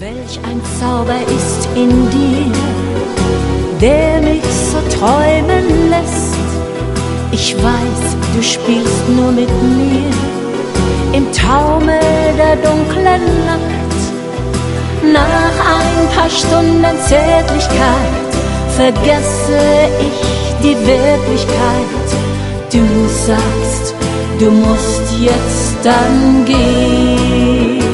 Welch ein Zauber ist in dir, der mich so träumen lässt. Ich weiß, du spielst nur mit mir im Taumel der dunklen Nacht. Nach ein paar Stunden Zärtlichkeit vergesse ich die Wirklichkeit. Du sagst, du musst jetzt dann gehen.